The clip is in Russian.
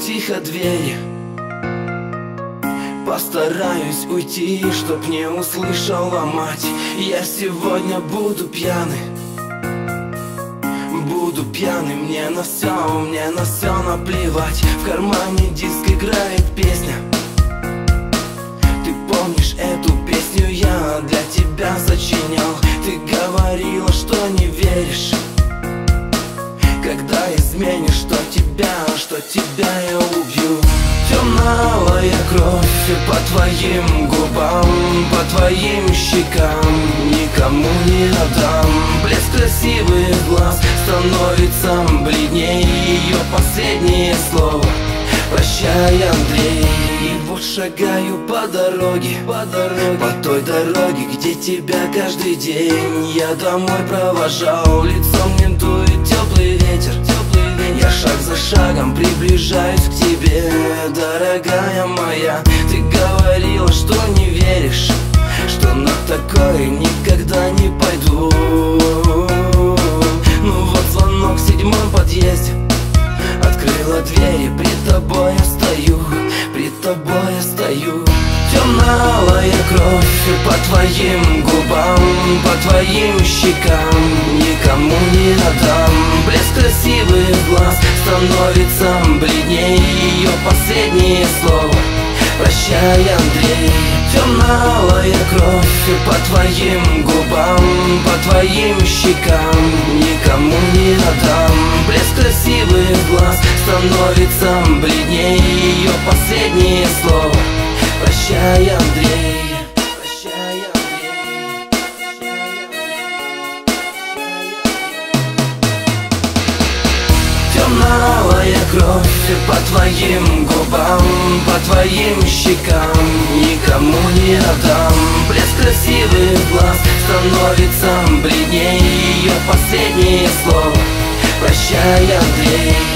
тихо двери. Постараюсь уйти, чтоб не услышала мать. Я сегодня буду пьяный. Буду пьяный, мне на все наплевать. В кармане диск играет песня. Ты помнишь эту песню, я для тебя сочинял. Ты говорила, что не веришь, когда изменишь, что тебя я убью. Темная кровь по твоим губам, по твоим щекам никому не отдам. Блеск красивых глаз становится бледней. Ее последнее слово: прощай, Андрей. И вот шагаю по дороге, по той дороге, где тебя каждый день я домой провожал. Лицом мне дует теплый ветер. Я шаг за шагом приближаюсь к тебе, дорогая моя. Ты говорила, что не веришь, что на такое никогда не пойду. Ну вот звонок в 7-м подъезде. Открыла дверь и пред тобой я стою, пред тобой я стою. Темная кровь по твоим губам, по твоим щекам никому не отдам. Блеск красивых глаз становится бледней. Ее последнее слово: прощай, Андрей. Темная кровь по твоим губам, по твоим щекам никому не отдам. Блеск красивых глаз становится бледней. Ее последнее слово: прощай, Андрей. Прощай, Андрей. Темная кровь по твоим губам, по твоим щекам никому не отдам. Блеск красивых глаз становится бледней. Ее последнее слово: прощай, Андрей.